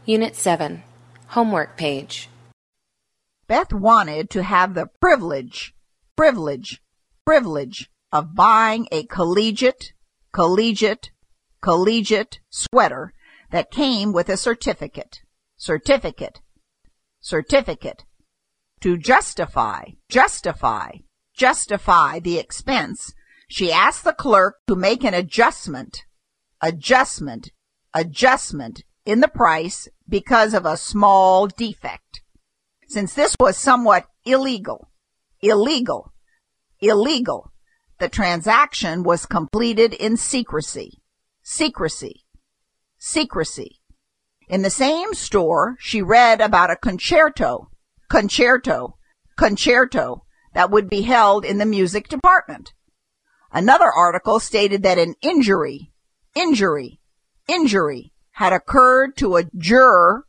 Unit 7, Homework Page. Beth wanted to have the privilege of buying a collegiate sweater that came with a certificate. To justify the expense, she asked the clerk to make an adjustment in the price because of a small defect. Since this was somewhat illegal, the transaction was completed in secrecy. In the same store, she read about a concerto that would be held in the music department. Another article stated that an injury had occurred to a juror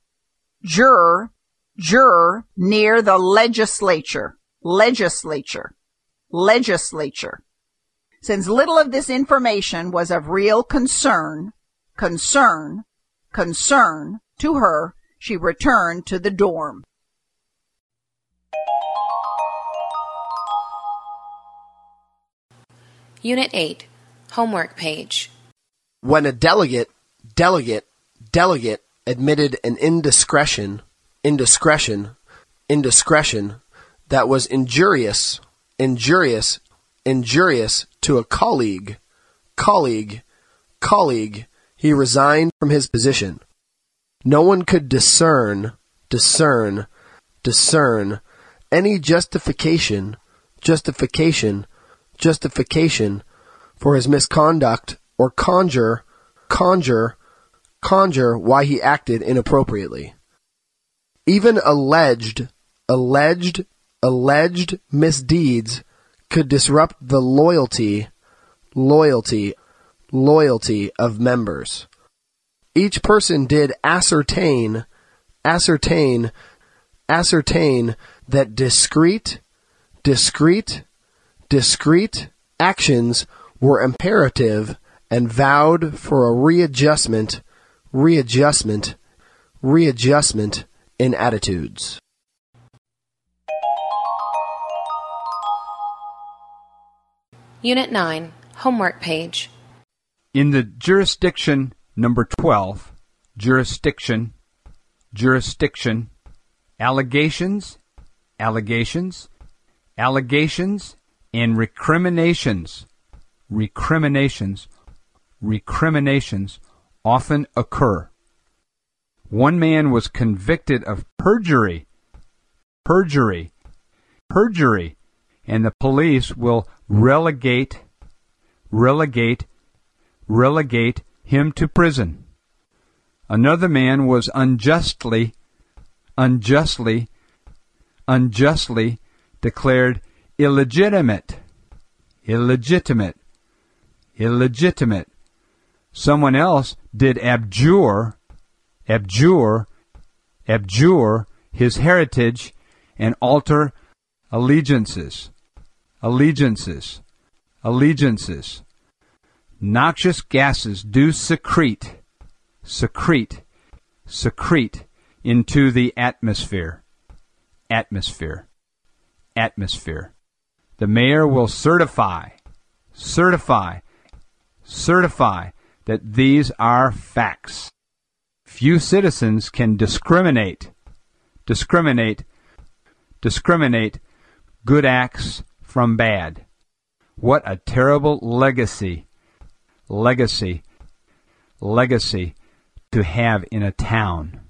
near the legislature. Since little of this information was of real concern to her, she returned to the dorm. Unit 8, Homework Page. When a delegate admitted an indiscretion that was injurious to a colleague, he resigned from his position. No one could discern any justification for his misconduct or conjure why he acted inappropriately. Even alleged misdeeds could disrupt the loyalty of members. Each person did ascertain that discrete actions were imperative and vowed for a readjustment in attitudes. Unit 9, Homework Page. In the jurisdiction number 12, jurisdiction, allegations, and recriminations often occur. One man was convicted of perjury, and the police will relegate him to prison. Another man was unjustly declared illegitimate. Someone else did abjure his heritage and alter allegiances. Noxious gases do secrete into the atmosphere. The mayor will certify that these are facts. Few citizens can discriminate good acts from bad. What a terrible legacy to have in a town.